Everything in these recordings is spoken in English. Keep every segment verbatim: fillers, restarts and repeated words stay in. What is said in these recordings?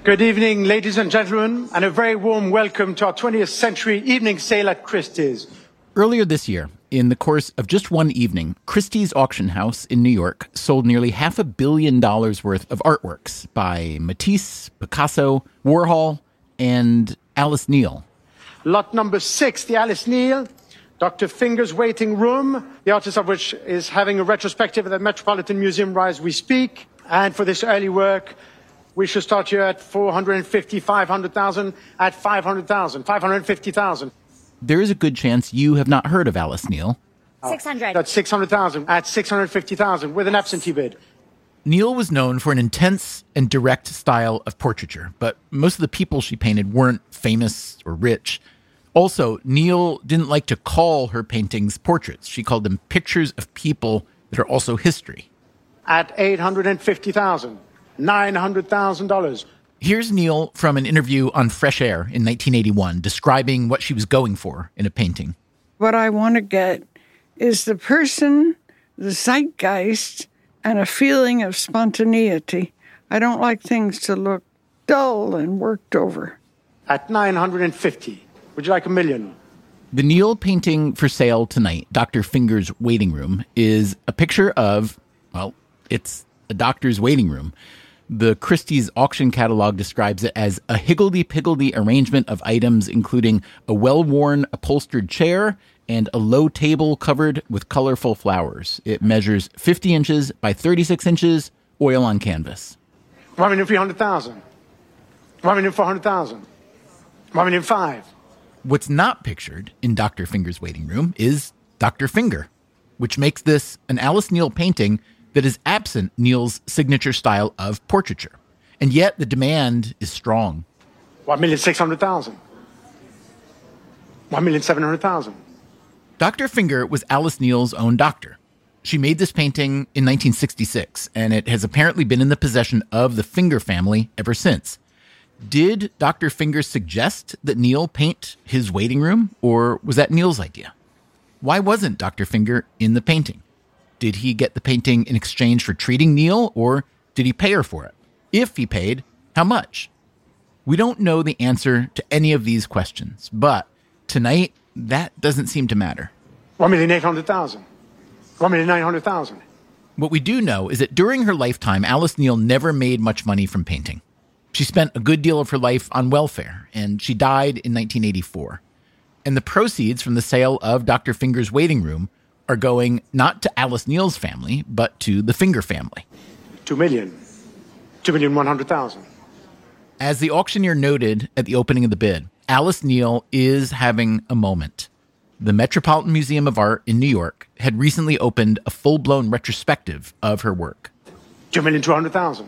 Good evening, ladies and gentlemen, and a very warm welcome to our twentieth century evening sale at Christie's. Earlier this year, in the course of just one evening, Christie's Auction House in New York sold nearly half a billion dollars worth of artworks by Matisse, Picasso, Warhol, and Alice Neel. Lot number six, the Alice Neel, Doctor Finger's Waiting Room, the artist of which is having a retrospective at the Metropolitan Museum right as we speak. And for this early work, we should start here at four hundred fifty, five hundred thousand, at five hundred thousand, five hundred fifty thousand. There is a good chance you have not heard of Alice Neel. six hundred. That's six hundred thousand, at six hundred fifty thousand, with an absentee bid. Neel was known for an intense and direct style of portraiture, but most of the people she painted weren't famous or rich. Also, Neel didn't like to call her paintings portraits. She called them pictures of people that are also history. At eight hundred fifty thousand, nine hundred thousand dollars. Here's Neel from an interview on Fresh Air in nineteen eighty-one, describing what she was going for in a painting. What I want to get is the person, the zeitgeist, and a feeling of spontaneity. I don't like things to look dull and worked over. At nine hundred fifty. Would you like a million? The Neel painting for sale tonight, Doctor Finger's Waiting Room, is a picture of, well, it's a doctor's waiting room. The Christie's auction catalog describes it as a higgledy-piggledy arrangement of items, including a well-worn upholstered chair and a low table covered with colorful flowers. It measures fifty inches by thirty-six inches, oil on canvas. One million three hundred thousand. One million four hundred thousand. One million five. What's not pictured in Doctor Finger's Waiting Room is Doctor Finger, which makes this an Alice Neel painting that is absent Neel's signature style of portraiture. And yet the demand is strong. One million six hundred thousand. One million seven hundred thousand. Doctor Finger was Alice Neel's own doctor. She made this painting in nineteen sixty-six, and it has apparently been in the possession of the Finger family ever since. Did Doctor Finger suggest that Neel paint his waiting room, or was that Neel's idea? Why wasn't Doctor Finger in the painting? Did he get the painting in exchange for treating Neel, or did he pay her for it? If he paid, how much? We don't know the answer to any of these questions, but tonight, that doesn't seem to matter. One million eight hundred thousand. One million nine hundred thousand. What we do know is that during her lifetime, Alice Neel never made much money from painting. She spent a good deal of her life on welfare, and she died in nineteen eighty-four. And the proceeds from the sale of Doctor Finger's Waiting Room are going not to Alice Neel's family, but to the Finger family. Two million. Two million one hundred thousand. As the auctioneer noted at the opening of the bid, Alice Neel is having a moment. The Metropolitan Museum of Art in New York had recently opened a full-blown retrospective of her work. Two million two hundred thousand.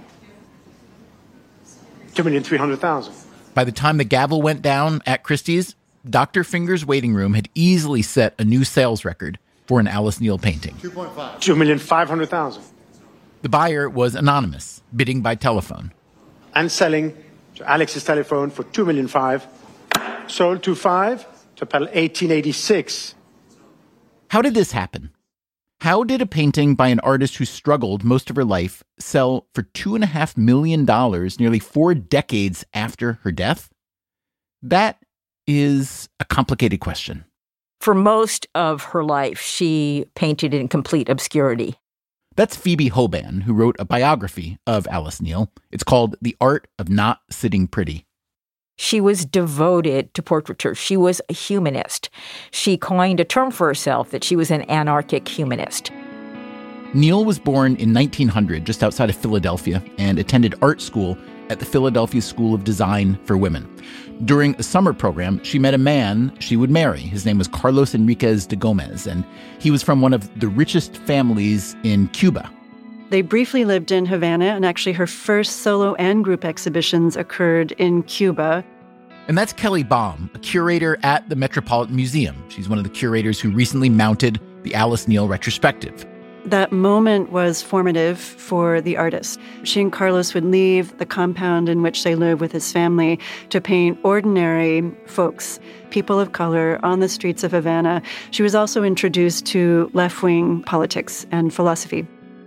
Two million three hundred thousand. By the time the gavel went down at Christie's, Doctor Finger's Waiting Room had easily set a new sales record for an Alice Neel painting. two point five. Two million five hundred thousand. The buyer was anonymous, bidding by telephone. And selling to Alex's telephone for two million five. Sold to five to Pell eighteen eighty-six. How did this happen? How did a painting by an artist who struggled most of her life sell for two and a half million dollars nearly four decades after her death? That is a complicated question. For most of her life, she painted in complete obscurity. That's Phoebe Hoban, who wrote a biography of Alice Neel. It's called The Art of Not Sitting Pretty. She was devoted to portraiture. She was a humanist. She coined a term for herself that she was an anarchic humanist. Neel was born in nineteen hundred, just outside of Philadelphia, and attended art school at the Philadelphia School of Design for Women. During a summer program, she met a man she would marry. His name was Carlos Enriquez de Gomez, and he was from one of the richest families in Cuba. They briefly lived in Havana, and actually her first solo and group exhibitions occurred in Cuba. And that's Kelly Baum, a curator at the Metropolitan Museum. She's one of the curators who recently mounted the Alice Neel retrospective. That moment was formative for the artist. She and Carlos would leave the compound in which they lived with his family to paint ordinary folks, people of color, on the streets of Havana. She was also introduced to left-wing politics and philosophy.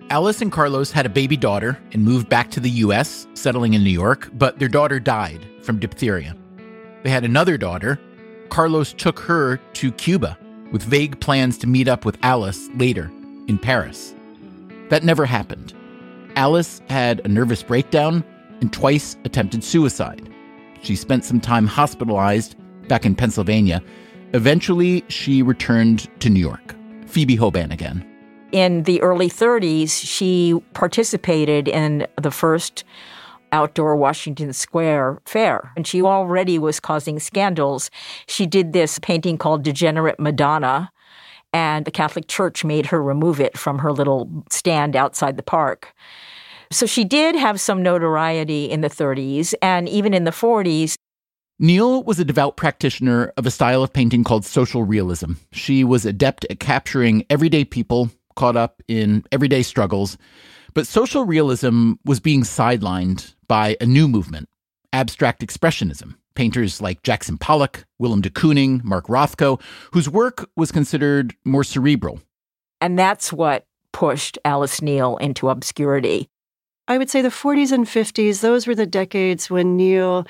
Alice and Carlos had a baby daughter and moved back to the U S, settling in New York, but their daughter died from diphtheria. They had another daughter. Carlos took her to Cuba with vague plans to meet up with Alice later in Paris. That never happened. Alice had a nervous breakdown and twice attempted suicide. She spent some time hospitalized back in Pennsylvania. Eventually, she returned to New York. Phoebe Hoban again. In the early thirties, she participated in the first outdoor Washington Square fair, and she already was causing scandals. She did this painting called Degenerate Madonna, and the Catholic Church made her remove it from her little stand outside the park. So she did have some notoriety in the thirties, and even in the forties. Neal was a devout practitioner of a style of painting called social realism. She was adept at capturing everyday people caught up in everyday struggles. But social realism was being sidelined by a new movement, abstract expressionism. Painters like Jackson Pollock, Willem de Kooning, Mark Rothko, whose work was considered more cerebral. And that's what pushed Alice Neel into obscurity. I would say the forties and fifties, those were the decades when Neel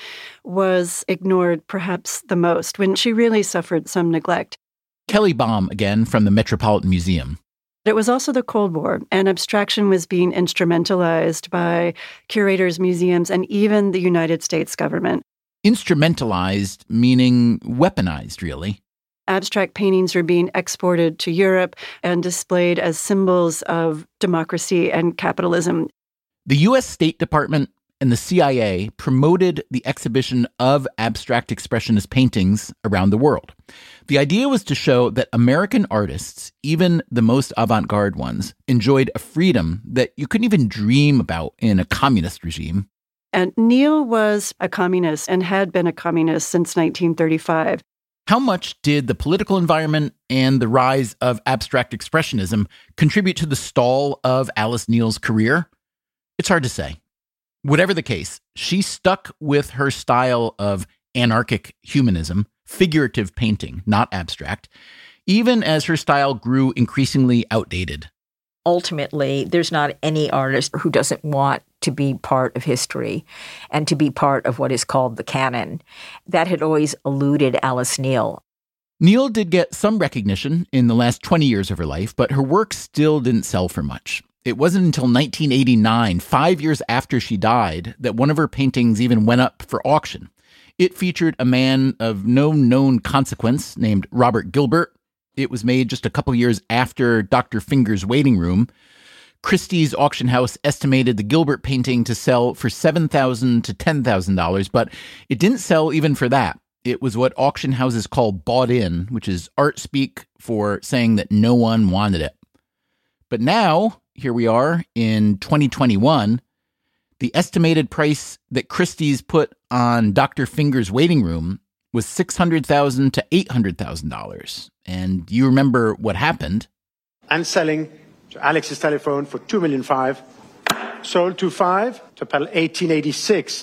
was ignored perhaps the most, when she really suffered some neglect. Kelly Baum, again, from the Metropolitan Museum. It was also the Cold War, and abstraction was being instrumentalized by curators, museums, and even the United States government. Instrumentalized, meaning weaponized, really. Abstract paintings were being exported to Europe and displayed as symbols of democracy and capitalism. The U S State Department and the C I A promoted the exhibition of abstract expressionist paintings around the world. The idea was to show that American artists, even the most avant-garde ones, enjoyed a freedom that you couldn't even dream about in a communist regime. And Neel was a communist and had been a communist since nineteen thirty-five. How much did the political environment and the rise of abstract expressionism contribute to the stall of Alice Neel's career? It's hard to say. Whatever the case, she stuck with her style of anarchic humanism, figurative painting, not abstract, even as her style grew increasingly outdated. Ultimately, there's not any artist who doesn't want to be part of history and to be part of what is called the canon. That had always eluded Alice Neel. Neel did get some recognition in the last twenty years of her life, but her work still didn't sell for much. It wasn't until nineteen eighty-nine, five years after she died, that one of her paintings even went up for auction. It featured a man of no known consequence named Robert Gilbert. It was made just a couple years after Doctor Finger's Waiting Room. Christie's auction house estimated the Gilbert painting to sell for seven thousand dollars to ten thousand dollars, but it didn't sell even for that. It was what auction houses call bought in, which is art speak for saying that no one wanted it. But now, here we are in twenty twenty-one, the estimated price that Christie's put on Doctor Finger's Waiting Room was six hundred thousand dollars to eight hundred thousand dollars. And you remember what happened. And selling to Alex's telephone for two million five, sold to five to Pell eighteen eighty-six.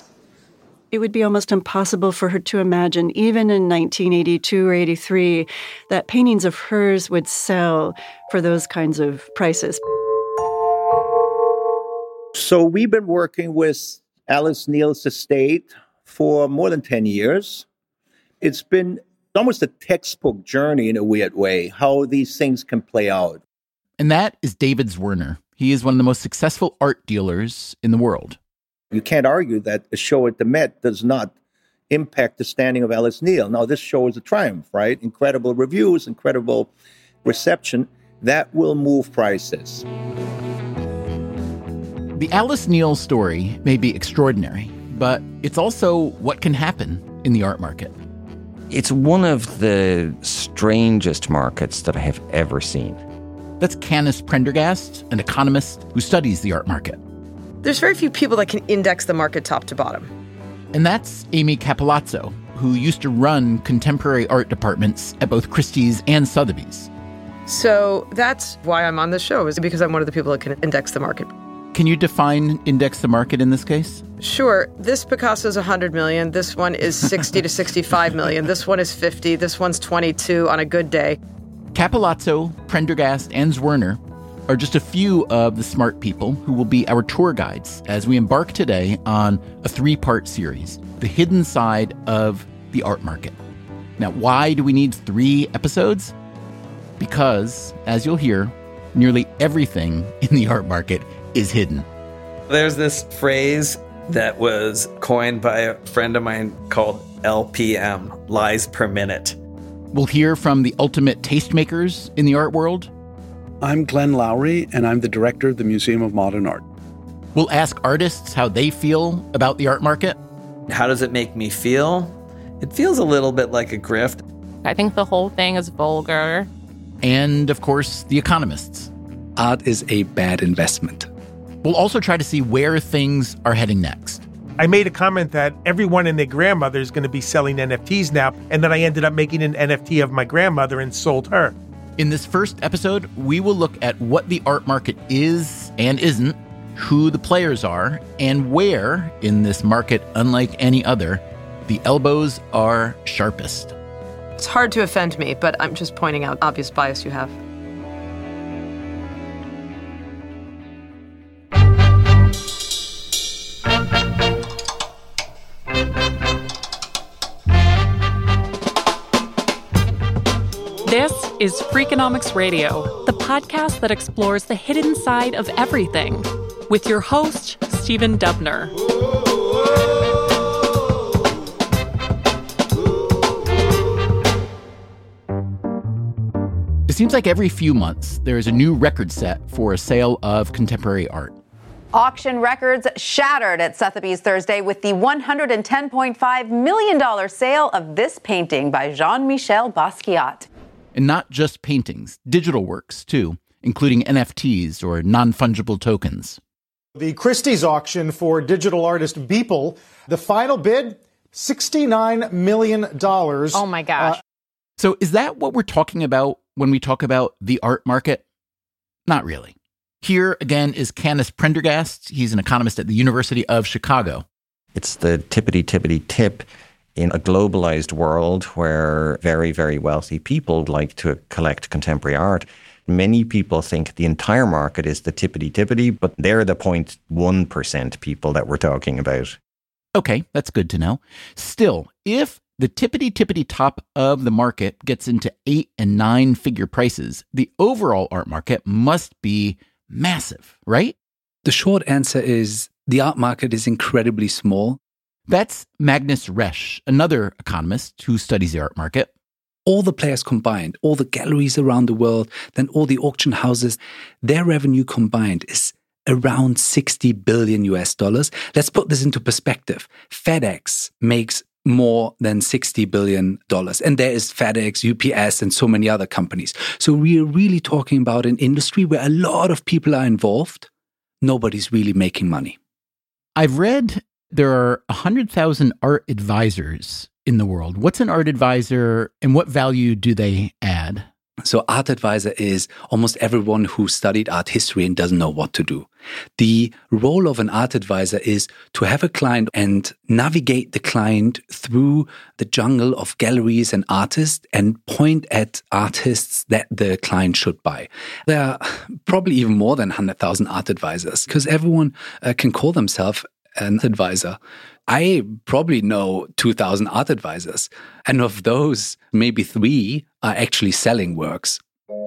It would be almost impossible for her to imagine, even in nineteen eighty-two or eighty-three, that paintings of hers would sell for those kinds of prices. So we've been working with Alice Neel's estate for more than ten years. It's been almost a textbook journey in a weird way, how these things can play out. And that is David Zwirner. He is one of the most successful art dealers in the world. You can't argue that a show at the Met does not impact the standing of Alice Neel. Now, this show is a triumph, right? Incredible reviews, incredible reception. That will move prices. The Alice Neel story may be extraordinary, but it's also what can happen in the art market. It's one of the strangest markets that I have ever seen. That's Candice Prendergast, an economist who studies the art market. There's very few people that can index the market top to bottom. And that's Amy Capilazzo, who used to run contemporary art departments at both Christie's and Sotheby's. So that's why I'm on this show, is because I'm one of the people that can index the market. Can you define index the market in this case? Sure. This Picasso is one hundred million. This one is sixty to sixty-five million. This one is fifty. This one's twenty-two on a good day. Capilazzo, Prendergast, and Zwirner are just a few of the smart people who will be our tour guides as we embark today on a three-part series, The Hidden Side of the Art Market. Now, why do we need three episodes? Because, as you'll hear, nearly everything in the art market is hidden. There's this phrase that was coined by a friend of mine called L P M, lies per minute. We'll hear from the ultimate tastemakers in the art world. I'm Glenn Lowry, and I'm the director of the Museum of Modern Art. We'll ask artists how they feel about the art market. How does it make me feel? It feels a little bit like a grift. I think the whole thing is vulgar. And, of course, the economists. Art is a bad investment. We'll also try to see where things are heading next. I made a comment that everyone and their grandmother is going to be selling N F Ts now, and then I ended up making an N F T of my grandmother and sold her. In this first episode, we will look at what the art market is and isn't, who the players are, and where, in this market unlike any other, the elbows are sharpest. It's hard to offend me, but I'm just pointing out obvious bias you have. This is Freakonomics Radio, the podcast that explores the hidden side of everything, with your host, Stephen Dubner. It seems like every few months, there is a new record set for a sale of contemporary art. Auction records shattered at Sotheby's Thursday with the one hundred ten point five million dollars sale of this painting by Jean-Michel Basquiat. And not just paintings, digital works, too, including N F Ts or non-fungible tokens. The Christie's auction for digital artist Beeple, the final bid, sixty-nine million dollars. Oh, my gosh. Uh, so is that what we're talking about when we talk about the art market? Not really. Here, again, is Canis Prendergast. He's an economist at the University of Chicago. It's the tippity-tippity-tip in a globalized world where very, very wealthy people like to collect contemporary art. Many people think the entire market is the tippity-tippity, but they're the zero point one percent people that we're talking about. Okay, that's good to know. Still, if the tippity-tippity top of the market gets into eight and nine figure prices, the overall art market must be massive, right? The short answer is the art market is incredibly small. That's Magnus Resch, another economist who studies the art market. All the players combined, all the galleries around the world, then all the auction houses, their revenue combined is around sixty billion U S dollars. Let's put this into perspective. FedEx makes more than sixty billion dollars. And there is FedEx, U P S, and so many other companies. So we're really talking about an industry where a lot of people are involved. Nobody's really making money. I've read there are one hundred thousand art advisors in the world. What's an art advisor and what value do they add? So art advisor is almost everyone who studied art history and doesn't know what to do. The role of an art advisor is to have a client and navigate the client through the jungle of galleries and artists and point at artists that the client should buy. There are probably even more than one hundred thousand art advisors because everyone uh, can call themselves an advisor. I probably know two thousand art advisors, and of those, maybe three are actually selling works.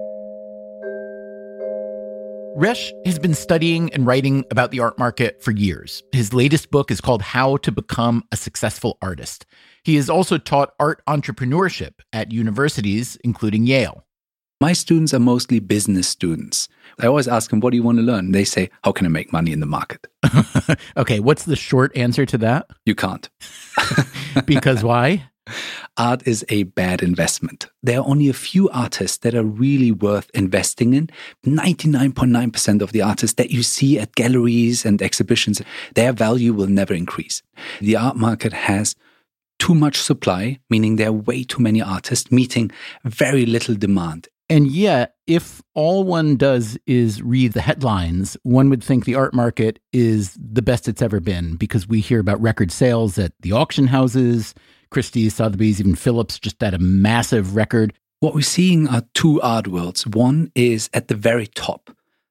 Resch has been studying and writing about the art market for years. His latest book is called How to Become a Successful Artist. He has also taught art entrepreneurship at universities, including Yale. My students are mostly business students. I always ask them, what do you want to learn? They say, how can I make money in the market? Okay, what's the short answer to that? You can't. Because why? Art is a bad investment. There are only a few artists that are really worth investing in. ninety-nine point nine percent of the artists that you see at galleries and exhibitions, their value will never increase. The art market has too much supply, meaning there are way too many artists meeting very little demand. And yet, if all one does is read the headlines, one would think the art market is the best it's ever been because we hear about record sales at the auction houses, Christie's, Sotheby's, even Phillips just had a massive record. What we're seeing are two art worlds. One is at the very top.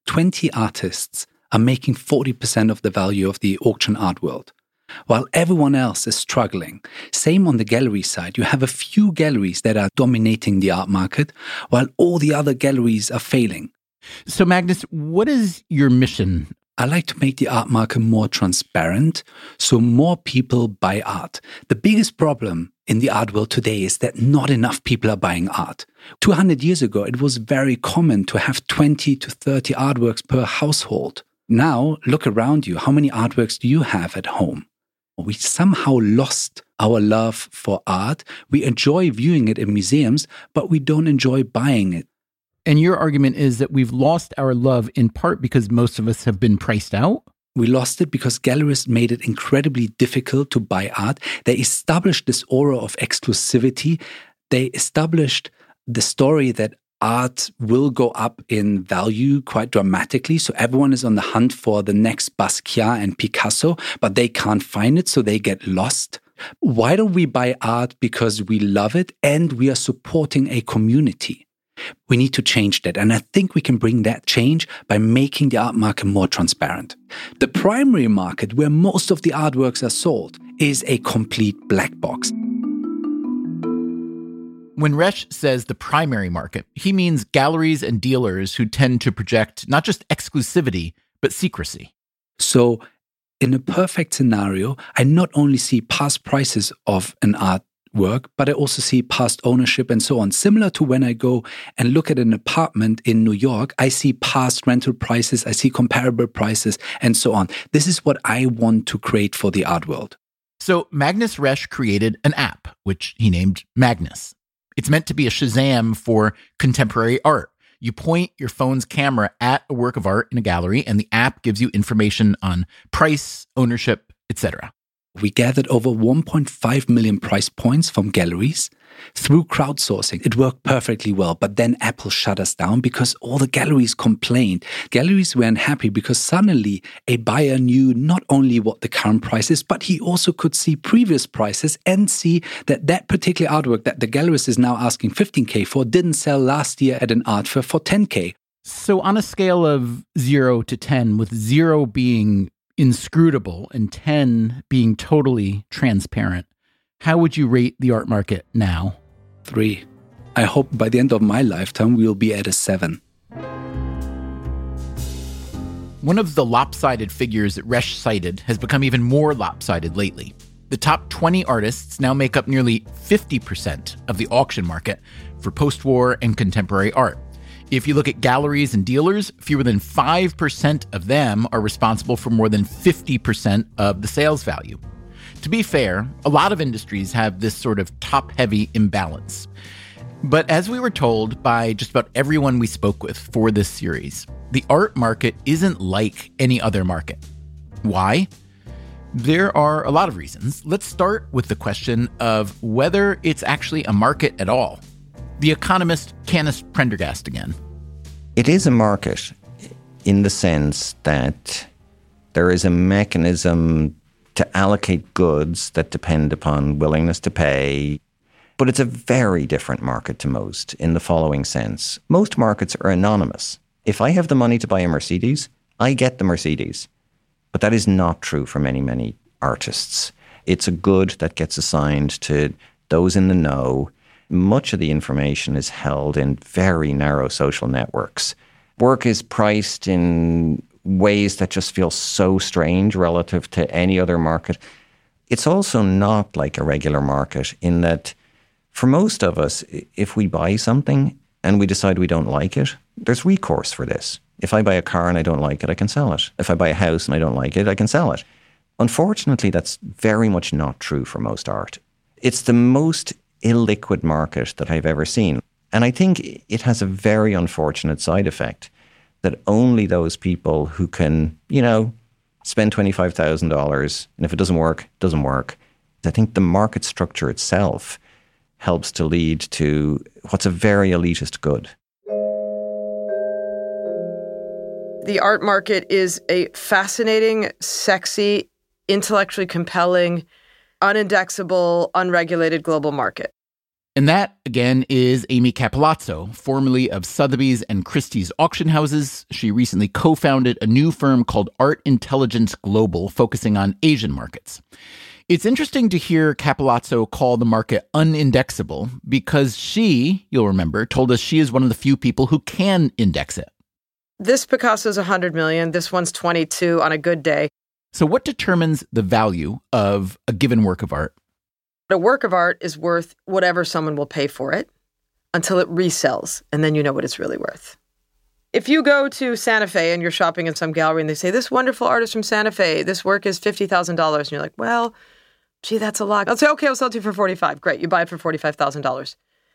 twenty artists are making forty percent of the value of the auction art world, while everyone else is struggling. Same on the gallery side. You have a few galleries that are dominating the art market, while all the other galleries are failing. So, Magnus, what is your mission? I like to make the art market more transparent so more people buy art. The biggest problem in the art world today is that not enough people are buying art. two hundred years ago, it was very common to have twenty to thirty artworks per household. Now, look around you. How many artworks do you have at home? We somehow lost our love for art. We enjoy viewing it in museums, but we don't enjoy buying it. And your argument is that we've lost our love in part because most of us have been priced out? We lost it because gallerists made it incredibly difficult to buy art. They established this aura of exclusivity. They established the story that art will go up in value quite dramatically. So everyone is on the hunt for the next Basquiat and Picasso, but they can't find it, so they get lost. Why don't we buy art? Because we love it and we are supporting a community. We need to change that. And I think we can bring that change by making the art market more transparent. The primary market, where most of the artworks are sold, is a complete black box. When Resch says the primary market, he means galleries and dealers who tend to project not just exclusivity, but secrecy. So in a perfect scenario, I not only see past prices of an art work, but I also see past ownership and so on. Similar to when I go and look at an apartment in New York, I see past rental prices, I see comparable prices, and so on. This is what I want to create for the art world. So Magnus Resch created an app, which he named Magnus. It's meant to be a Shazam for contemporary art. You point your phone's camera at a work of art in a gallery, and the app gives you information on price, ownership, et cetera. We gathered over one point five million price points from galleries through crowdsourcing. It worked perfectly well, but then Apple shut us down because all the galleries complained. Galleries were unhappy because suddenly a buyer knew not only what the current price is, but he also could see previous prices and see that that particular artwork that the gallerist is now asking fifteen K for didn't sell last year at an art fair for ten K. So on a scale of zero to ten, with zero being inscrutable and ten being totally transparent, how would you rate the art market now? Three. I hope by the end of my lifetime, we'll be at a seven. One of the lopsided figures that Resch cited has become even more lopsided lately. The top twenty artists now make up nearly fifty percent of the auction market for post-war and contemporary art. If you look at galleries and dealers, fewer than five percent of them are responsible for more than fifty percent of the sales value. To be fair, a lot of industries have this sort of top-heavy imbalance. But as we were told by just about everyone we spoke with for this series, the art market isn't like any other market. Why? There are a lot of reasons. Let's start with the question of whether it's actually a market at all. The economist Canis Prendergast again. It is a market in the sense that there is a mechanism to allocate goods that depend upon willingness to pay. But it's a very different market to most in the following sense. Most markets are anonymous. If I have the money to buy a Mercedes, I get the Mercedes. But that is not true for many, many artists. It's a good that gets assigned to those in the know. Much of the information is held in very narrow social networks. Work is priced in ways that just feel so strange relative to any other market. It's also not like a regular market in that for most of us, if we buy something and we decide we don't like it, there's recourse for this. If I buy a car and I don't like it, I can sell it. If I buy a house and I don't like it, I can sell it. Unfortunately, that's very much not true for most art. It's the most illiquid market that I've ever seen. And I think it has a very unfortunate side effect that only those people who can, you know, spend twenty-five thousand dollars, and if it doesn't work, it doesn't work. I think the market structure itself helps to lead to what's a very elitist good. The art market is a fascinating, sexy, intellectually compelling, unindexable, unregulated global market. And that, again, is Amy Capilazzo, formerly of Sotheby's and Christie's auction houses. She recently co-founded a new firm called Art Intelligence Global, focusing on Asian markets. It's interesting to hear Capilazzo call the market unindexable because she, you'll remember, told us she is one of the few people who can index it. This Picasso's one hundred million. This one's twenty-two on a good day. So what determines the value of a given work of art? A work of art is worth whatever someone will pay for it until it resells, and then you know what it's really worth. If you go to Santa Fe and you're shopping in some gallery and they say, this wonderful artist from Santa Fe, this work is fifty thousand dollars, and you're like, well, gee, that's a lot. I'll say, okay, I'll sell it to you for forty-five thousand dollars. Great, you buy it for forty-five thousand dollars.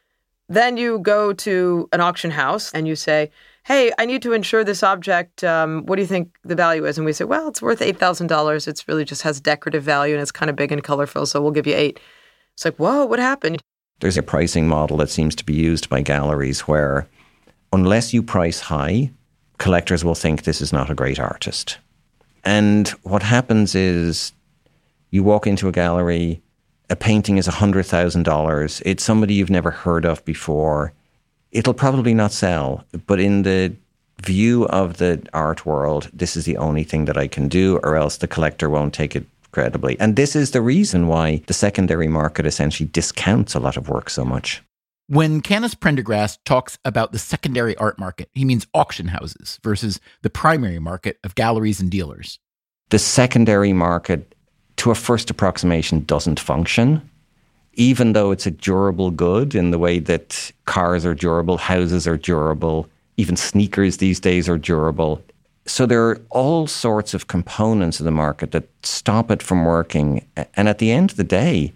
Then you go to an auction house and you say, hey, I need to insure this object. Um, what do you think the value is? And we say, well, it's worth eight thousand dollars. It's really just has decorative value and it's kind of big and colorful, so we'll give you eight. It's like, whoa, what happened? There's a pricing model that seems to be used by galleries where unless you price high, collectors will think this is not a great artist. And what happens is you walk into a gallery, a painting is one hundred thousand dollars. It's somebody you've never heard of before. It'll probably not sell, but in the view of the art world, this is the only thing that I can do, or else the collector won't take it credibly. And this is the reason why the secondary market essentially discounts a lot of work so much. When Canis Prendergast talks about the secondary art market, he means auction houses versus the primary market of galleries and dealers. The secondary market, to a first approximation, doesn't function. Even though it's a durable good in the way that cars are durable, houses are durable, even sneakers these days are durable. So there are all sorts of components of the market that stop it from working. And at the end of the day,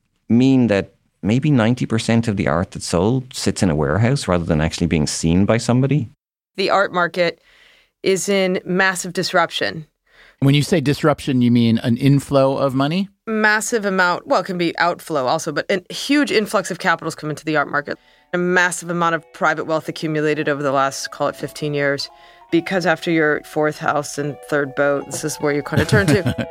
mean that maybe ninety percent of the art that's sold sits in a warehouse rather than actually being seen by somebody. The art market is in massive disruption. When you say disruption, you mean an inflow of money? Massive amount, well, it can be outflow also, but a huge influx of capitals come into the art market. A massive amount of private wealth accumulated over the last, call it fifteen years. Because after your fourth house and third boat, this is where you kind of turn to.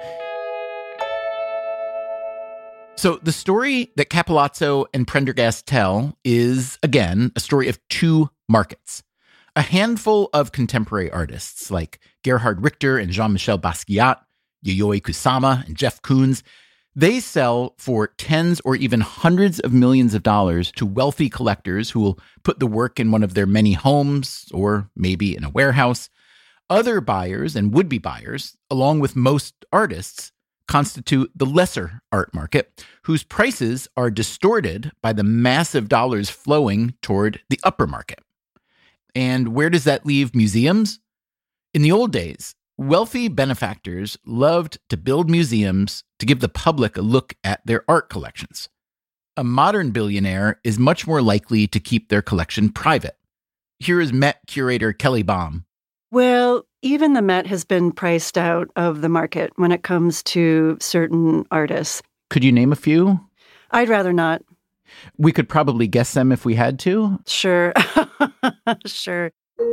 So the story that Capilazzo and Prendergast tell is, again, a story of two markets. A handful of contemporary artists like Gerhard Richter and Jean-Michel Basquiat, Yayoi Kusama and Jeff Koons, they sell for tens or even hundreds of millions of dollars to wealthy collectors who will put the work in one of their many homes or maybe in a warehouse. Other buyers and would-be buyers, along with most artists, constitute the lesser art market, whose prices are distorted by the massive dollars flowing toward the upper market. And where does that leave museums? In the old days, wealthy benefactors loved to build museums to give the public a look at their art collections. A modern billionaire is much more likely to keep their collection private. Here is Met curator Kelly Baum. Well, even the Met has been priced out of the market when it comes to certain artists. Could you name a few? I'd rather not. We could probably guess them if we had to. Sure. Sure.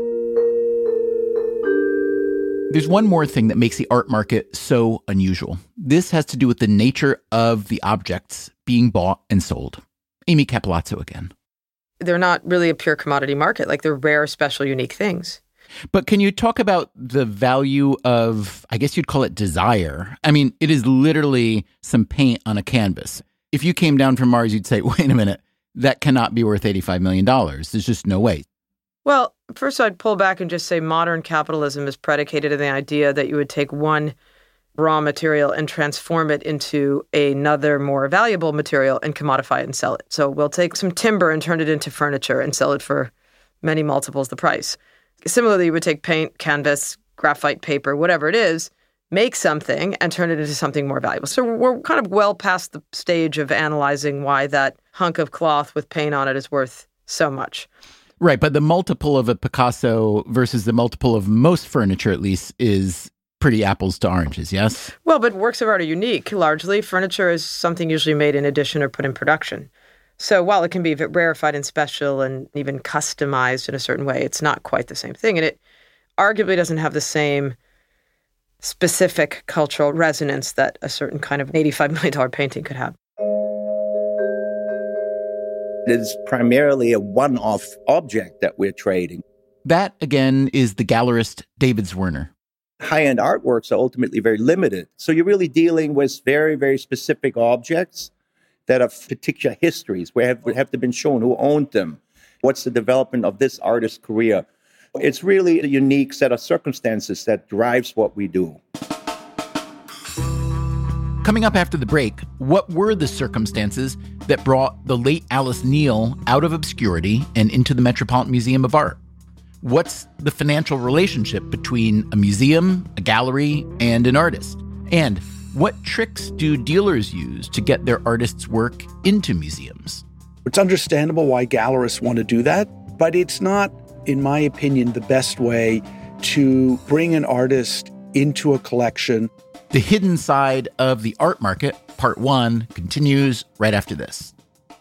There's one more thing that makes the art market so unusual. This has to do with the nature of the objects being bought and sold. Amy Capilazzo again. They're not really a pure commodity market. Like, they're rare, special, unique things. But can you talk about the value of, I guess you'd call it desire? I mean, it is literally some paint on a canvas. If you came down from Mars, you'd say, wait a minute, that cannot be worth eighty-five million dollars. There's just no way. Well, first I'd pull back and just say modern capitalism is predicated on the idea that you would take one raw material and transform it into another more valuable material and commodify it and sell it. So we'll take some timber and turn it into furniture and sell it for many multiples the price. Similarly, you would take paint, canvas, graphite paper, whatever it is, make something and turn it into something more valuable. So we're kind of well past the stage of analyzing why that hunk of cloth with paint on it is worth so much. Right, but the multiple of a Picasso versus the multiple of most furniture, at least, is pretty apples to oranges, yes? Well, but works of art are unique, largely. Furniture is something usually made in addition or put in production. So while it can be rarefied and special and even customized in a certain way, it's not quite the same thing. And it arguably doesn't have the same specific cultural resonance that a certain kind of eighty-five million dollars painting could have. It is primarily a one-off object that we're trading. That, again, is the gallerist David Zwirner. High-end artworks are ultimately very limited. So you're really dealing with very, very specific objects that have particular histories, where have, would have to been shown who owned them, what's the development of this artist's career. It's really a unique set of circumstances that drives what we do. Coming up after the break, what were the circumstances that brought the late Alice Neel out of obscurity and into the Metropolitan Museum of Art? What's the financial relationship between a museum, a gallery, and an artist? And what tricks do dealers use to get their artists' work into museums? It's understandable why gallerists want to do that, but it's not, in my opinion, the best way to bring an artist into a collection. The Hidden Side of the Art Market, Part one, continues right after this.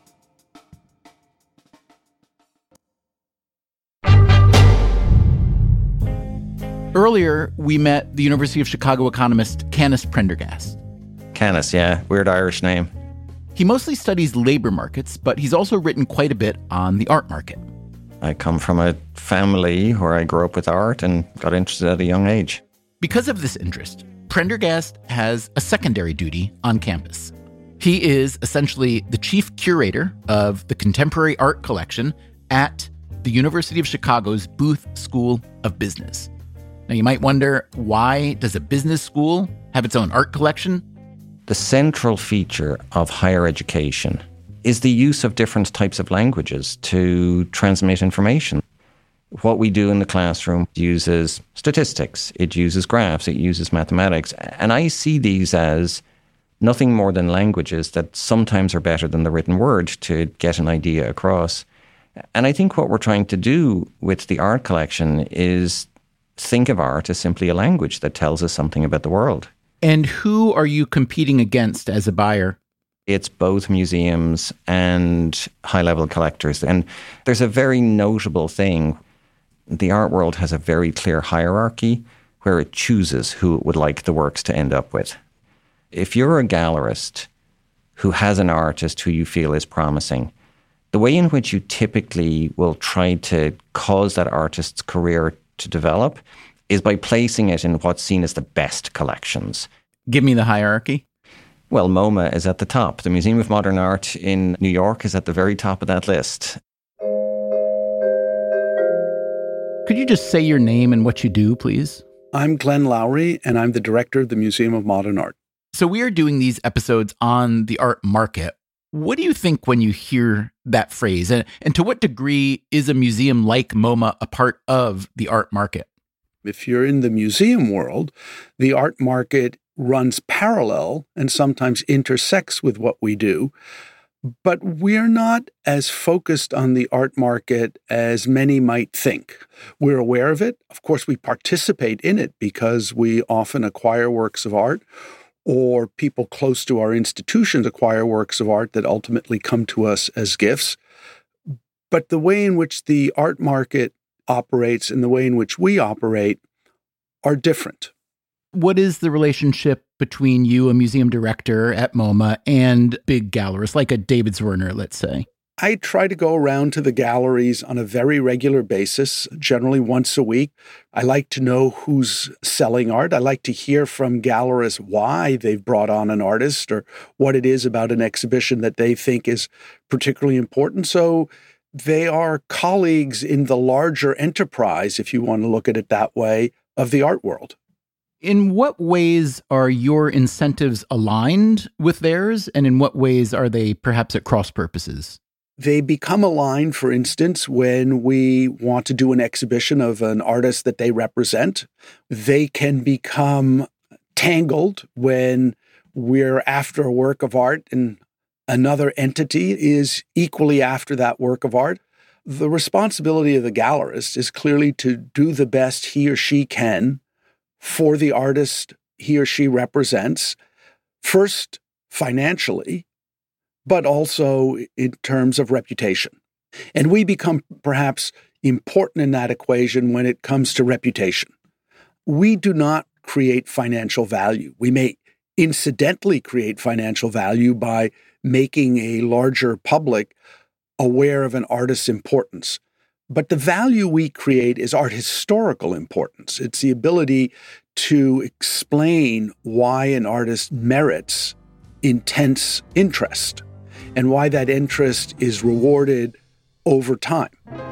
Earlier, we met the University of Chicago economist Canis Prendergast. Canis, yeah. Weird Irish name. He mostly studies labor markets, but he's also written quite a bit on the art market. I come from a family where I grew up with art and got interested at a young age. Because of this interest, Prendergast has a secondary duty on campus. He is essentially the chief curator of the contemporary art collection at the University of Chicago's Booth School of Business. Now, you might wonder, why does a business school have its own art collection? The central feature of higher education is the use of different types of languages to transmit information. What we do in the classroom uses statistics, it uses graphs, it uses mathematics, and I see these as nothing more than languages that sometimes are better than the written word to get an idea across. And I think what we're trying to do with the art collection is think of art as simply a language that tells us something about the world. And who are you competing against as a buyer? It's both museums and high-level collectors. And there's a very notable thing. The art world has a very clear hierarchy where it chooses who it would like the works to end up with. If you're a gallerist who has an artist who you feel is promising, the way in which you typically will try to cause that artist's career to develop is by placing it in what's seen as the best collections. Give me the hierarchy. Well, MoMA is at the top. The Museum of Modern Art in New York is at the very top of that list. Could you just say your name and what you do, please? I'm Glenn Lowry, and I'm the director of the Museum of Modern Art. So we are doing these episodes on the art market. What do you think when you hear that phrase? And, and to what degree is a museum like MoMA a part of the art market? If you're in the museum world, the art market runs parallel and sometimes intersects with what we do. But we're not as focused on the art market as many might think. We're aware of it. Of course, we participate in it because we often acquire works of art, or people close to our institutions acquire works of art that ultimately come to us as gifts. But the way in which the art market operates and the way in which we operate are different. What is the relationship between you, a museum director at MoMA, and big gallerists, like a David Zwirner, let's say? I try to go around to the galleries on a very regular basis, generally once a week. I like to know who's selling art. I like to hear from gallerists why they've brought on an artist or what it is about an exhibition that they think is particularly important. So they are colleagues in the larger enterprise, if you want to look at it that way, of the art world. In what ways are your incentives aligned with theirs, and in what ways are they perhaps at cross purposes? They become aligned, for instance, when we want to do an exhibition of an artist that they represent. They can become tangled when we're after a work of art and another entity is equally after that work of art. The responsibility of the gallerist is clearly to do the best he or she can for the artist he or she represents, first financially, but also in terms of reputation. And we become perhaps important in that equation when it comes to reputation. We do not create financial value. We may incidentally create financial value by making a larger public aware of an artist's importance. But the value we create is art historical importance. It's the ability to explain why an artist merits intense interest and why that interest is rewarded over time.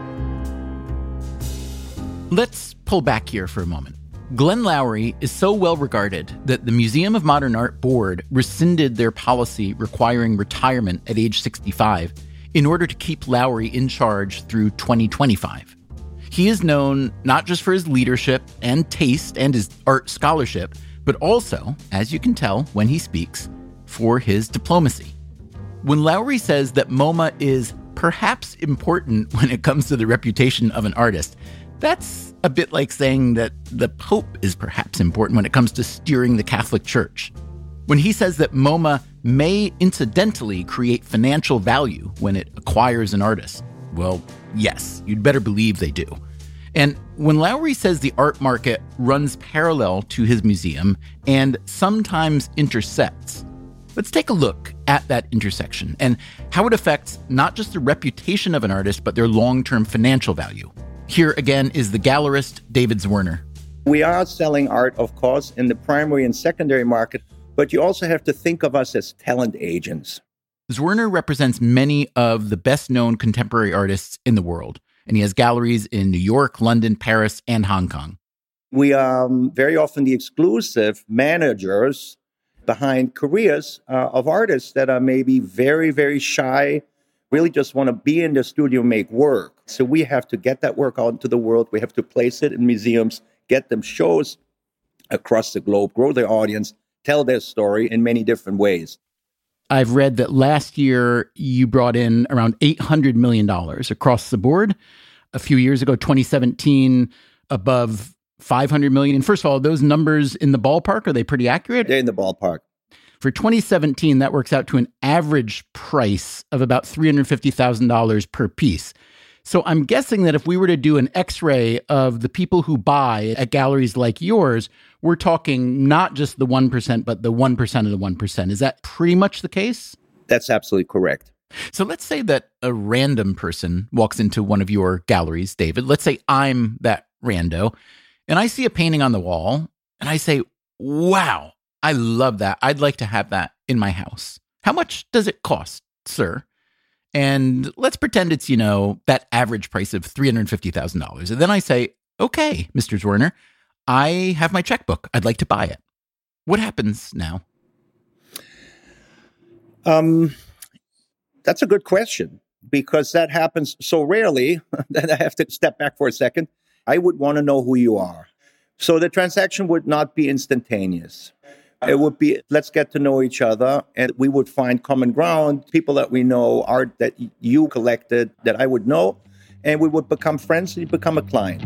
Let's pull back here for a moment. Glenn Loury is so well regarded that the Museum of Modern Art board rescinded their policy requiring retirement at age sixty-five in order to keep Loury in charge through twenty twenty-five. He is known not just for his leadership and taste and his art scholarship, but also, as you can tell when he speaks, for his diplomacy. When Loury says that MoMA is perhaps important when it comes to the reputation of an artist, that's a bit like saying that the Pope is perhaps important when it comes to steering the Catholic Church. When he says that MoMA may incidentally create financial value when it acquires an artist, well, yes, you'd better believe they do. And when Loury says the art market runs parallel to his museum and sometimes intersects, let's take a look at that intersection and how it affects not just the reputation of an artist, but their long-term financial value. Here again is the gallerist David Zwirner. We are selling art, of course, in the primary and secondary market, but you also have to think of us as talent agents. Zwirner represents many of the best-known contemporary artists in the world, and he has galleries in New York, London, Paris, and Hong Kong. We are um, very often the exclusive managers behind careers uh, of artists that are maybe very, very shy, really just want to be in the studio, make work. So we have to get that work out into the world. We have to place it in museums, get them shows across the globe, grow their audience, tell their story in many different ways. I've read that last year you brought in around eight hundred million dollars across the board. A few years ago, twenty seventeen, above five hundred million dollars. And first of all, those numbers in the ballpark, are they pretty accurate? They're in the ballpark. For twenty seventeen, that works out to an average price of about three hundred fifty thousand dollars per piece. So I'm guessing that if we were to do an X-ray of the people who buy at galleries like yours, we're talking not just the one percent, but the one percent of the one percent. Is that pretty much the case? That's absolutely correct. So let's say that a random person walks into one of your galleries, David. Let's say I'm that rando, and I see a painting on the wall, and I say, wow, I love that. I'd like to have that in my house. How much does it cost, sir? And let's pretend it's, you know, that average price of three hundred fifty thousand dollars. And then I say, okay, Mister Zwirner, I have my checkbook. I'd like to buy it. What happens now? Um, that's a good question, because that happens so rarely that I have to step back for a second. I would want to know who you are. So the transaction would not be instantaneous. It would be, let's get to know each other, and we would find common ground, people that we know, art that you collected that I would know, and we would become friends and you become a client.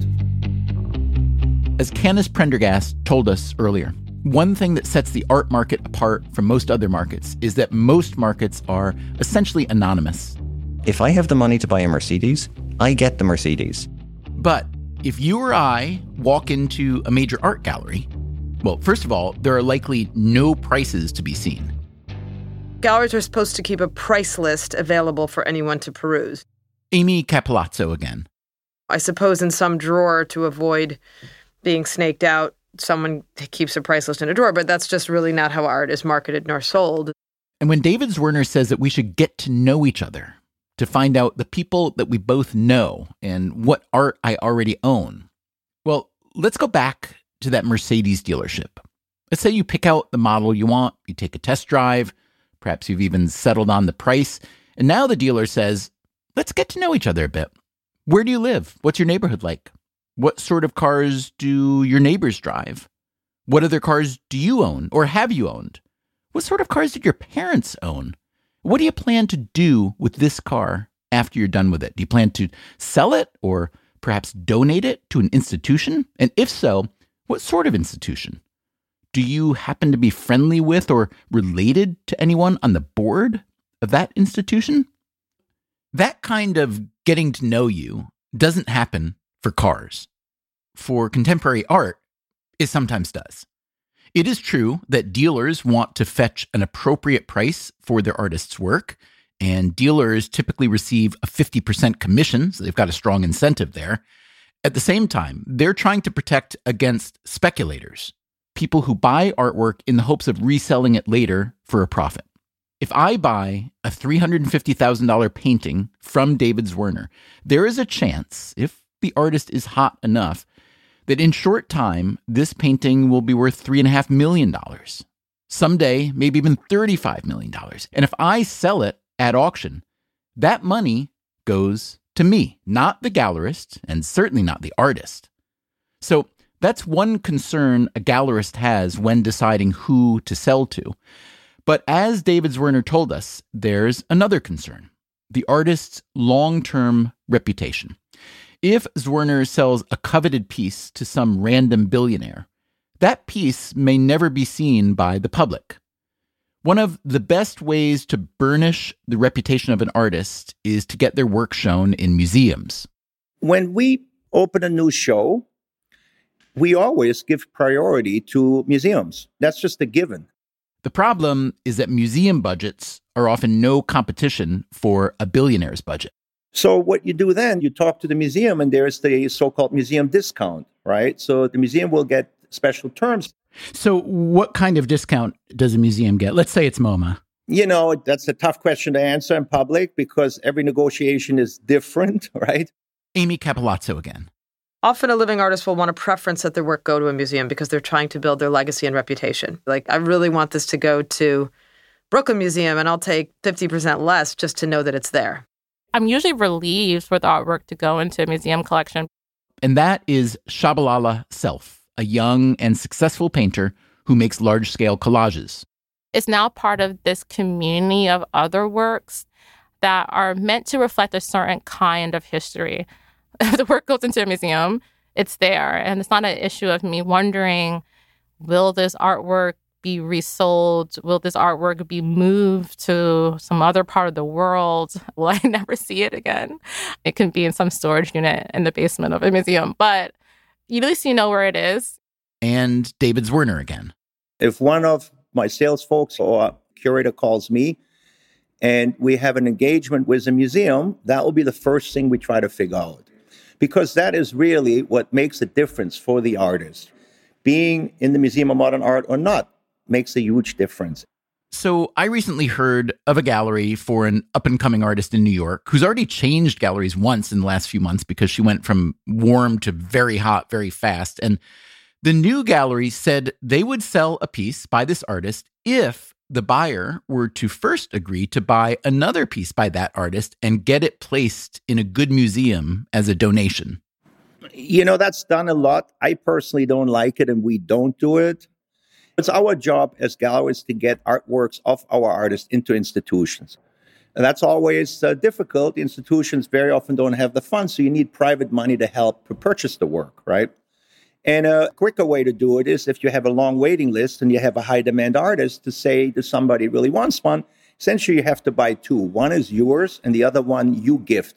As Candace Prendergast told us earlier, one thing that sets the art market apart from most other markets is that most markets are essentially anonymous. If I have the money to buy a Mercedes, I get the Mercedes. But if you or I walk into a major art gallery, well, first of all, there are likely no prices to be seen. Galleries are supposed to keep a price list available for anyone to peruse. Amy Capilazzo again. I suppose in some drawer to avoid being snaked out, someone keeps a price list in a drawer, but that's just really not how art is marketed nor sold. And when David Zwirner says that we should get to know each other, to find out the people that we both know and what art I already own, well, let's go back to that Mercedes dealership. Let's say you pick out the model you want, you take a test drive, perhaps you've even settled on the price, and now the dealer says, let's get to know each other a bit. Where do you live? What's your neighborhood like? What sort of cars do your neighbors drive? What other cars do you own or have you owned? What sort of cars did your parents own? What do you plan to do with this car after you're done with it? Do you plan to sell it or perhaps donate it to an institution? And if so, what sort of institution? Do you happen to be friendly with or related to anyone on the board of that institution? That kind of getting to know you doesn't happen for cars. For contemporary art, it sometimes does. It is true that dealers want to fetch an appropriate price for their artist's work, and dealers typically receive a fifty percent commission, so they've got a strong incentive there. At the same time, they're trying to protect against speculators, people who buy artwork in the hopes of reselling it later for a profit. If I buy a three hundred fifty thousand dollars painting from David Zwirner, there is a chance, if the artist is hot enough, that in short time, this painting will be worth three point five million dollars. Someday, maybe even thirty-five million dollars. And if I sell it at auction, that money goes to me, not the gallerist, and certainly not the artist. So that's one concern a gallerist has when deciding who to sell to. But as David Zwirner told us, there's another concern: the artist's long-term reputation. If Zwirner sells a coveted piece to some random billionaire, that piece may never be seen by the public. One of the best ways to burnish the reputation of an artist is to get their work shown in museums. When we open a new show, we always give priority to museums. That's just a given. The problem is that museum budgets are often no competition for a billionaire's budget. So what you do then, you talk to the museum, and there's the so-called museum discount, right? So the museum will get special terms. So what kind of discount does a museum get? Let's say it's MoMA. You know, that's a tough question to answer in public because every negotiation is different, right? Amy Capilazzo again. Often a living artist will want a preference that their work go to a museum because they're trying to build their legacy and reputation. Like, I really want this to go to Brooklyn Museum, and I'll take fifty percent less just to know that it's there. I'm usually relieved for the artwork to go into a museum collection. And that is Shabalala Self, a young and successful painter who makes large-scale collages. It's now part of this community of other works that are meant to reflect a certain kind of history. If the work goes into a museum, it's there. And it's not an issue of me wondering, will this artwork be resold? Will this artwork be moved to some other part of the world? Will I never see it again? It can be in some storage unit in the basement of a museum, but at least you know where it is. And David Zwirner again. If one of my sales folks or curator calls me and we have an engagement with a museum, that will be the first thing we try to figure out. Because that is really what makes a difference for the artist. Being in the Museum of Modern Art or not makes a huge difference. So I recently heard of a gallery for an up-and-coming artist in New York who's already changed galleries once in the last few months because she went from warm to very hot very fast. And the new gallery said they would sell a piece by this artist if the buyer were to first agree to buy another piece by that artist and get it placed in a good museum as a donation. You know, that's done a lot. I personally don't like it, and we don't do it. It's our job as gallerists to get artworks of our artists into institutions. And that's always uh, difficult. The institutions very often don't have the funds, so you need private money to help to purchase the work, right? And a quicker way to do it is if you have a long waiting list and you have a high-demand artist, to say to somebody who really wants one, essentially you have to buy two. One is yours, and the other one you gift.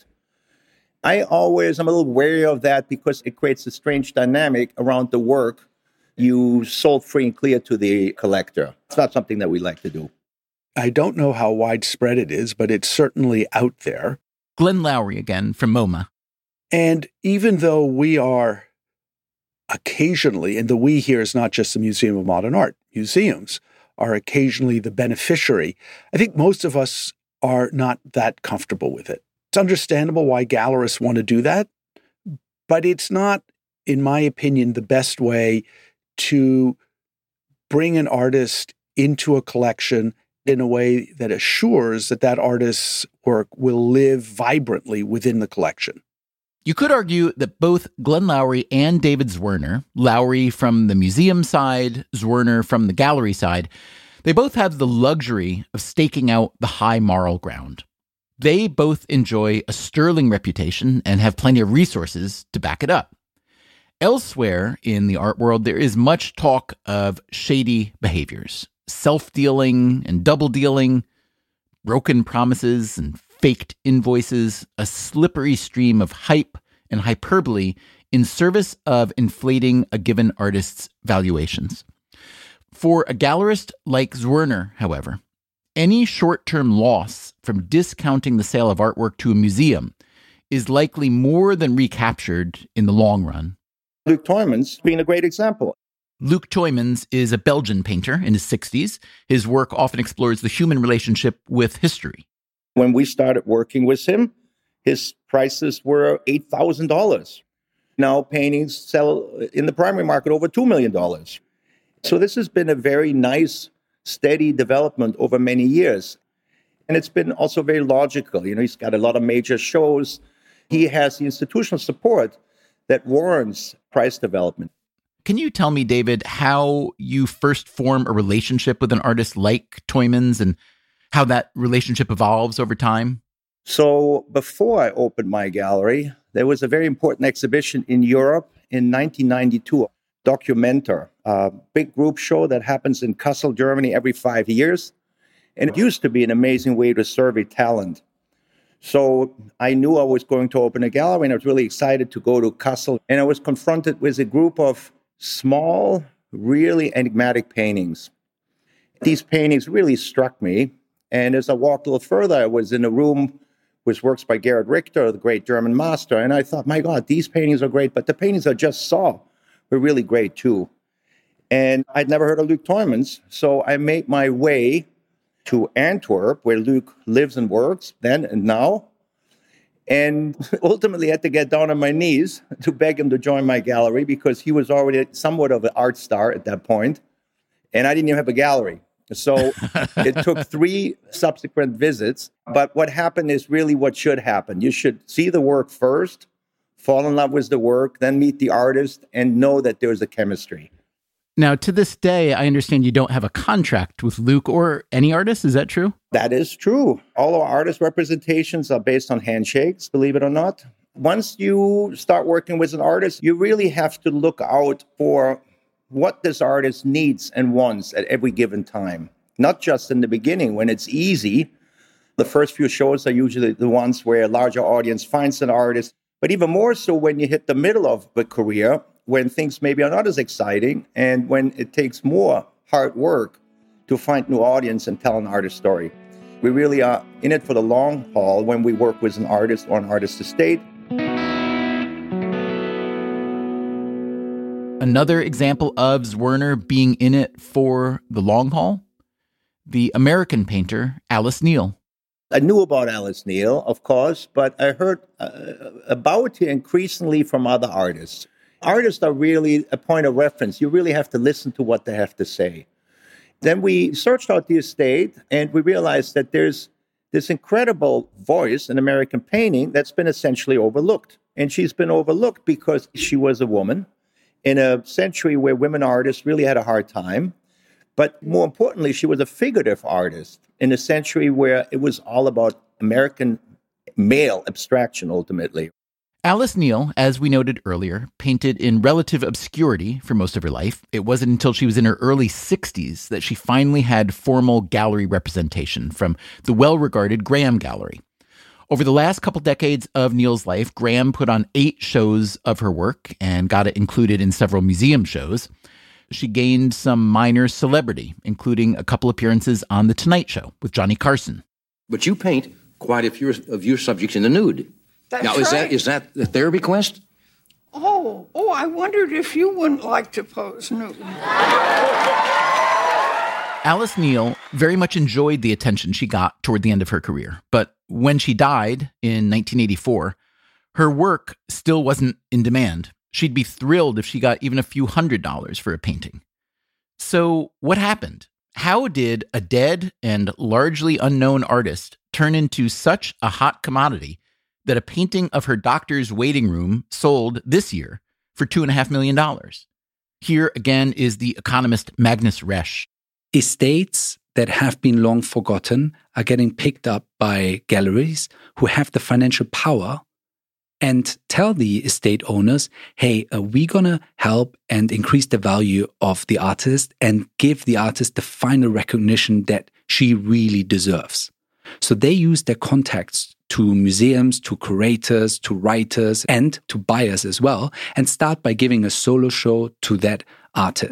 I always, I'm a little wary of that because it creates a strange dynamic around the work you sold free and clear to the collector. It's not something that we like to do. I don't know how widespread it is, but it's certainly out there. Glenn Lowry again from MoMA. And even though we are occasionally, and the we here is not just the Museum of Modern Art, museums are occasionally the beneficiary, I think most of us are not that comfortable with it. It's understandable why gallerists want to do that, but it's not, in my opinion, the best way to bring an artist into a collection in a way that assures that that artist's work will live vibrantly within the collection. You could argue that both Glenn Lowry and David Zwirner, Lowry from the museum side, Zwirner from the gallery side, they both have the luxury of staking out the high moral ground. They both enjoy a sterling reputation and have plenty of resources to back it up. Elsewhere in the art world, there is much talk of shady behaviors, self-dealing and double-dealing, broken promises and faked invoices, a slippery stream of hype and hyperbole in service of inflating a given artist's valuations. For a gallerist like Zwirner, however, any short-term loss from discounting the sale of artwork to a museum is likely more than recaptured in the long run. Luc Tuymans being a great example. Luc Tuymans is a Belgian painter in his sixties. His work often explores the human relationship with history. When we started working with him, his prices were eight thousand dollars. Now paintings sell in the primary market over two million dollars. So this has been a very nice, steady development over many years. And it's been also very logical. You know, he's got a lot of major shows. He has the institutional support that warrants price development. Can you tell me, David, how you first form a relationship with an artist like Tuymans and how that relationship evolves over time? So before I opened my gallery, there was a very important exhibition in Europe in nineteen ninety-two, Documenta, a big group show that happens in Kassel, Germany every five years. And it used to be an amazing way to survey talent. So I knew I was going to open a gallery, and I was really excited to go to Kassel. And I was confronted with a group of small, really enigmatic paintings. These paintings really struck me. And as I walked a little further, I was in a room with works by Gerhard Richter, the great German master. And I thought, my God, these paintings are great, but the paintings I just saw were really great too. And I'd never heard of Luc Tuymans, so I made my way to Antwerp, where Luc lives and works then and now. And ultimately, I had to get down on my knees to beg him to join my gallery because he was already somewhat of an art star at that point, and I didn't even have a gallery. So it took three subsequent visits. But what happened is really what should happen. You should see the work first, fall in love with the work, then meet the artist, and know that there's a chemistry. Now, to this day, I understand you don't have a contract with Luc or any artist. Is that true? That is true. All our artist representations are based on handshakes, believe it or not. Once you start working with an artist, you really have to look out for what this artist needs and wants at every given time. Not just in the beginning when it's easy. The first few shows are usually the ones where a larger audience finds an artist. But even more so when you hit the middle of the career, when things maybe are not as exciting and when it takes more hard work to find new audience and tell an artist story. We really are in it for the long haul when we work with an artist or an artist estate. Another example of Zwirner being in it for the long haul, the American painter Alice Neel. I knew about Alice Neel, of course, but I heard uh, about her increasingly from other artists. Artists are really a point of reference. You really have to listen to what they have to say. Then we searched out the estate, and we realized that there's this incredible voice in American painting that's been essentially overlooked. And she's been overlooked because she was a woman in a century where women artists really had a hard time. But more importantly, she was a figurative artist in a century where it was all about American male abstraction, ultimately. Alice Neel, as we noted earlier, painted in relative obscurity for most of her life. It wasn't until she was in her early sixties that she finally had formal gallery representation from the well-regarded Graham Gallery. Over the last couple decades of Neel's life, Graham put on eight shows of her work and got it included in several museum shows. She gained some minor celebrity, including a couple appearances on The Tonight Show with Johnny Carson. But you paint quite a few of your subjects in the nude. That's now, is right. that is that the therapy quest? Oh, oh, I wondered if you wouldn't like to pose nude. Alice Neel very much enjoyed the attention she got toward the end of her career. But when she died in nineteen eighty-four, her work still wasn't in demand. She'd be thrilled if she got even a few hundred dollars for a painting. So what happened? How did a dead and largely unknown artist turn into such a hot commodity that a painting of her doctor's waiting room sold this year for two and a half million dollars? Here again is the economist Magnus Resch. Estates that have been long forgotten are getting picked up by galleries who have the financial power and tell the estate owners, hey, uh, we're going to help and increase the value of the artist and give the artist the final recognition that she really deserves. So they use their contacts to museums, to curators, to writers, and to buyers as well, and start by giving a solo show to that artist.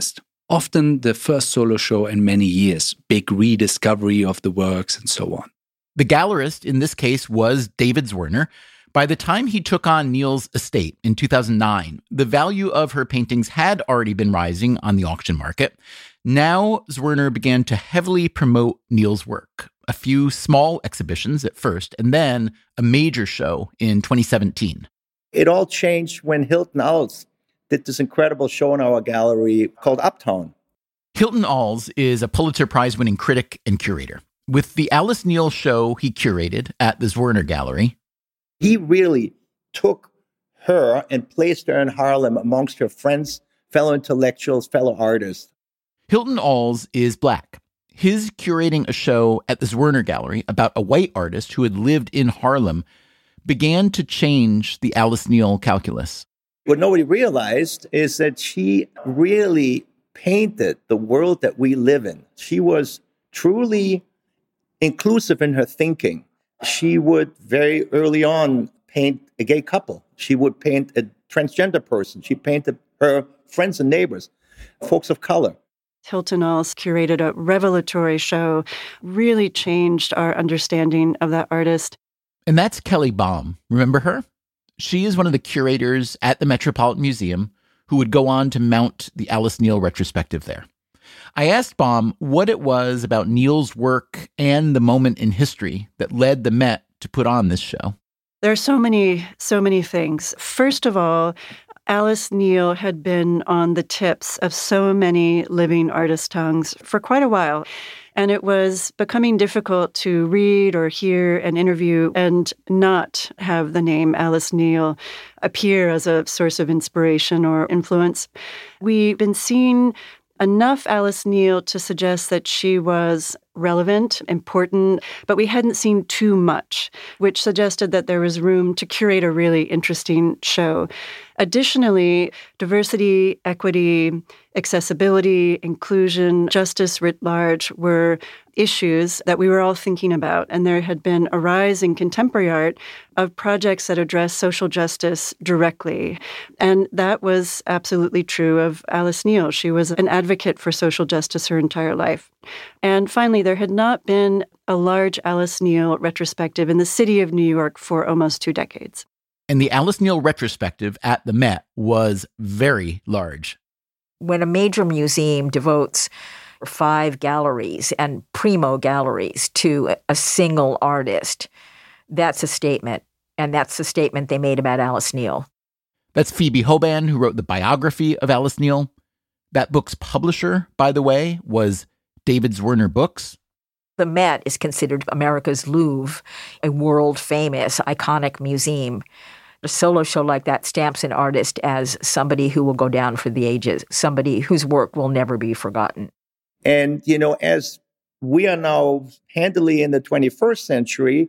often the first solo show in many years, big rediscovery of the works and so on. The gallerist in this case was David Zwirner. By the time he took on Neal's estate in two thousand nine, the value of her paintings had already been rising on the auction market. Now, Zwirner began to heavily promote Neal's work. A few small exhibitions at first, and then a major show in twenty seventeen. It all changed when Hilton Als did this incredible show in our gallery called Uptown. Hilton Als is a Pulitzer Prize-winning critic and curator. With the Alice Neel show he curated at the Zwirner Gallery, he really took her and placed her in Harlem amongst her friends, fellow intellectuals, fellow artists. Hilton Als is Black. His curating a show at the Zwirner Gallery about a white artist who had lived in Harlem began to change the Alice Neel calculus. What nobody realized is that she really painted the world that we live in. She was truly inclusive in her thinking. She would very early on paint a gay couple. She would paint a transgender person. She painted her friends and neighbors, folks of color. Hilton Als curated a revelatory show, really changed our understanding of that artist. And that's Kelly Baum. Remember her? She is one of the curators at the Metropolitan Museum who would go on to mount the Alice Neel retrospective there. I asked Baum what it was about Neal's work and the moment in history that led the Met to put on this show. There are so many, so many things. First of all, Alice Neel had been on the tips of so many living artist tongues for quite a while. And it was becoming difficult to read or hear an interview and not have the name Alice Neel appear as a source of inspiration or influence. We've been seeing enough Alice Neel to suggest that she was relevant, important, but we hadn't seen too much, which suggested that there was room to curate a really interesting show. Additionally, diversity, equity, accessibility, inclusion, justice writ large were issues that we were all thinking about. And there had been a rise in contemporary art of projects that address social justice directly. And that was absolutely true of Alice Neel. She was an advocate for social justice her entire life. And finally, there had not been a large Alice Neel retrospective in the city of New York for almost two decades. And the Alice Neel retrospective at the Met was very large. When a major museum devotes five galleries and primo galleries to a single artist, that's a statement. And that's the statement they made about Alice Neel. That's Phoebe Hoban, who wrote the biography of Alice Neel. That book's publisher, by the way, was David Zwirner Books. The Met is considered America's Louvre, a world-famous, iconic museum. A solo show like that stamps an artist as somebody who will go down for the ages, somebody whose work will never be forgotten. And, you know, as we are now handily in the twenty-first century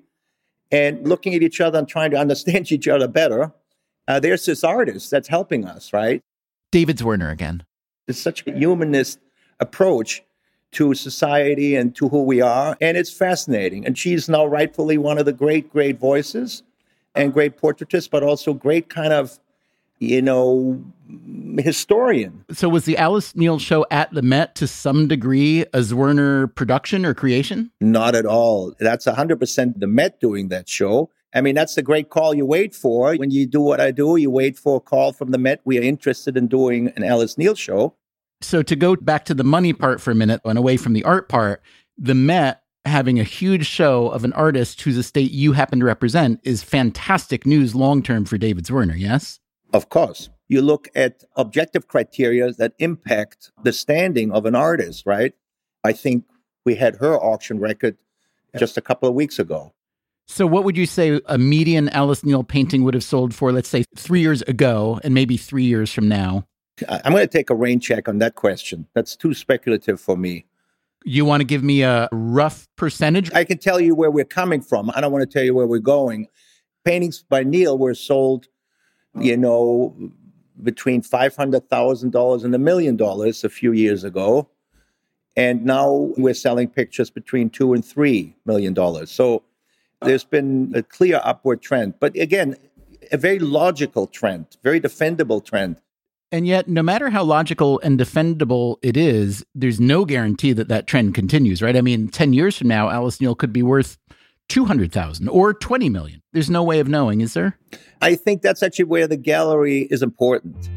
and looking at each other and trying to understand each other better, uh, there's this artist that's helping us, right? David Zwirner again. It's such a humanist approach to society and to who we are. And it's fascinating. And she's now rightfully one of the great, great voices and great portraitists, but also great kind of, you know, historian. So was the Alice Neel show at the Met to some degree a Zwirner production or creation? Not at all. That's one hundred percent the Met doing that show. I mean, that's the great call you wait for. When you do what I do, you wait for a call from the Met. We are interested in doing an Alice Neel show. So to go back to the money part for a minute and away from the art part, the Met having a huge show of an artist whose estate you happen to represent is fantastic news long-term for David Zwirner, yes? Of course. You look at objective criteria that impact the standing of an artist, right? I think we had her auction record just a couple of weeks ago. So what would you say a median Alice Neel painting would have sold for, let's say, three years ago and maybe three years from now? I'm going to take a rain check on that question. That's too speculative for me. You want to give me a rough percentage? I can tell you where we're coming from. I don't want to tell you where we're going. Paintings by Neel were sold, you know, between five hundred thousand dollars and a million dollars a few years ago. And now we're selling pictures between two and three million dollars. So there's been a clear upward trend. But again, a very logical trend, very defendable trend. And yet, no matter how logical and defendable it is, there's no guarantee that that trend continues, right? I mean, ten years from now, Alice Neel could be worth two hundred thousand or twenty million. There's no way of knowing, is there? I think that's actually where the gallery is important.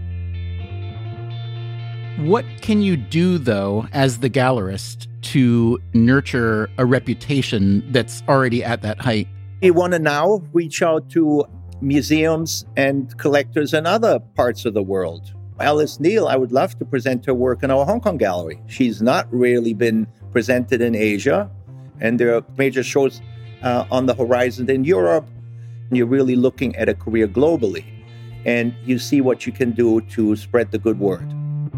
What can you do, though, as the gallerist to nurture a reputation that's already at that height? You want to now reach out to museums and collectors in other parts of the world. Alice Neel, I would love to present her work in our Hong Kong gallery. She's not really been presented in Asia, and there are major shows uh, on the horizon in Europe. And you're really looking at a career globally, and you see what you can do to spread the good word.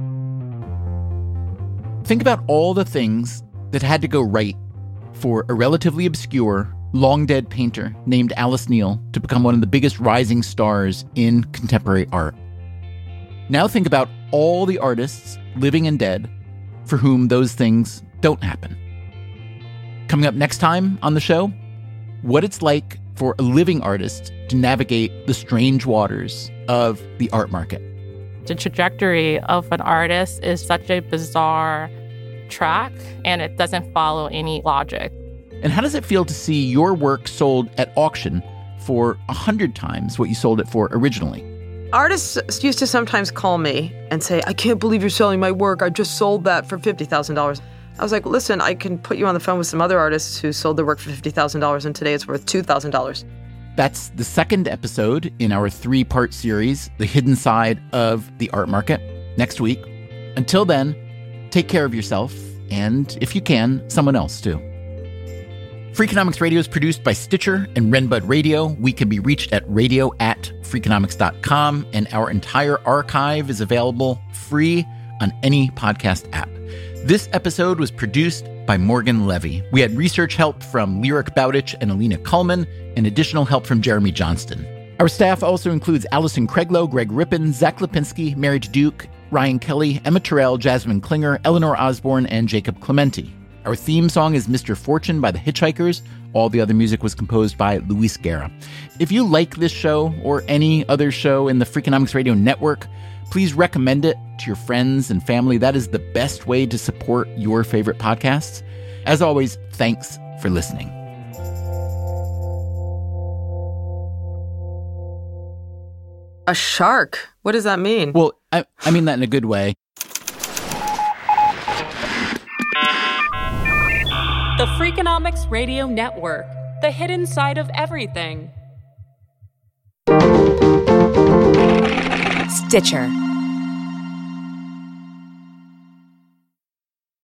Think about all the things that had to go right for a relatively obscure, long-dead painter named Alice Neel to become one of the biggest rising stars in contemporary art. Now think about all the artists, living and dead, for whom those things don't happen. Coming up next time on the show, what it's like for a living artist to navigate the strange waters of the art market. The trajectory of an artist is such a bizarre track, and it doesn't follow any logic. And how does it feel to see your work sold at auction for a hundred times what you sold it for originally? Artists used to sometimes call me and say, I can't believe you're selling my work. I just sold that for fifty thousand dollars. I was like, listen, I can put you on the phone with some other artists who sold their work for fifty thousand dollars, and today it's worth two thousand dollars. That's the second episode in our three-part series, The Hidden Side of the Art Market, next week. Until then, take care of yourself, and if you can, someone else too. Freakonomics Radio is produced by Stitcher and Renbud Radio. We can be reached at radio at freakonomics dot com, and our entire archive is available free on any podcast app. This episode was produced by Morgan Levy. We had research help from Lyric Bowditch and Alina Kuhlman, and additional help from Jeremy Johnston. Our staff also includes Allison Craiglow, Greg Rippin, Zach Lipinski, Mary Duke, Ryan Kelly, Emma Terrell, Jasmine Klinger, Eleanor Osborne, and Jacob Clementi. Our theme song is Mister Fortune by the Hitchhikers. All the other music was composed by Luis Guerra. If you like this show or any other show in the Freakonomics Radio network, please recommend it to your friends and family. That is the best way to support your favorite podcasts. As always, thanks for listening. A shark? What does that mean? Well, I, I mean that in a good way. The Freakonomics Radio Network, the hidden side of everything. Stitcher.